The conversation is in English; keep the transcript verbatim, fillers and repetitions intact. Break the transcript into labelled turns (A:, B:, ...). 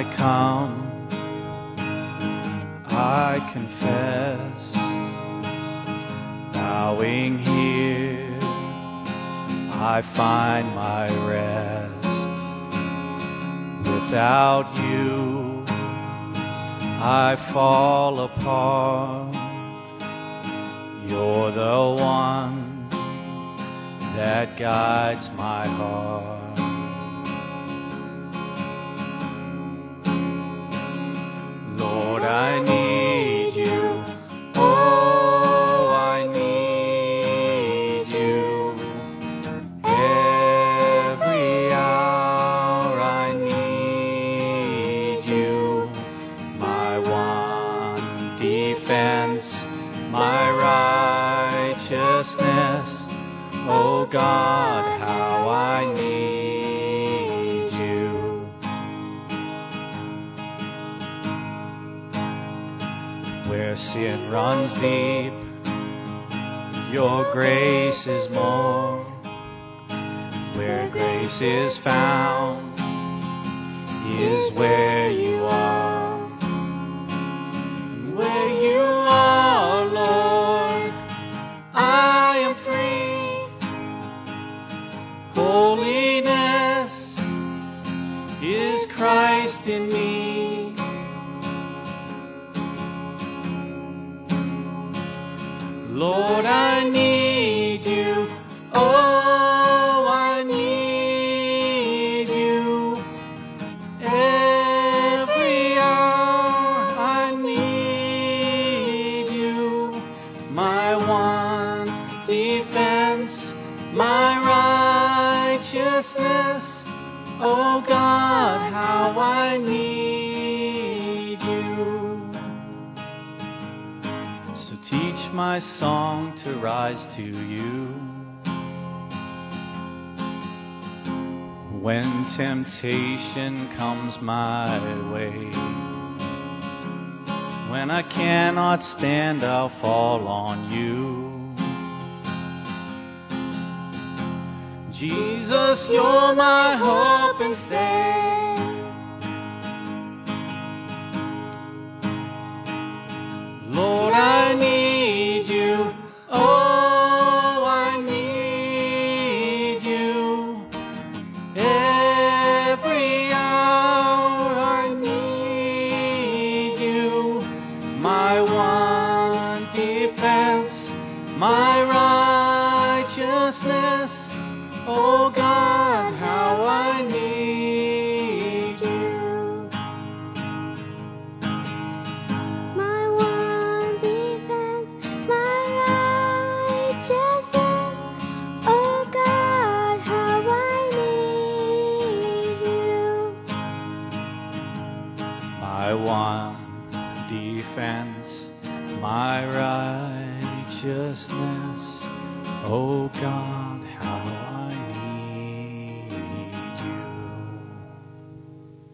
A: come, I confess, bowing here, I find my rest. Without you, I fall apart. You're the one that guides my heart. Lord, I need you. Oh, I need you. Every hour I need you. My one defense, my righteousness. Oh God, how I need you. Where sin runs deep, your grace is more. Where grace is found is where you are. Where you are, Lord, I am free. Holiness is Christ in me. Lord, I need you. Oh, I need you. Every hour I need you. My one defense, my righteousness. Oh God, how I need you. So teach my song to rise to you. When temptation comes my way, when I cannot stand, I'll fall on you. Jesus, you're my hope and stay. Lord, I need you. Oh, I need you. Every hour I need you. My one defense, my righteousness. Oh God, how I need you.
B: My one defense, my righteousness. Oh God, how I need you.
A: My one defense, my righteousness. Oh God, how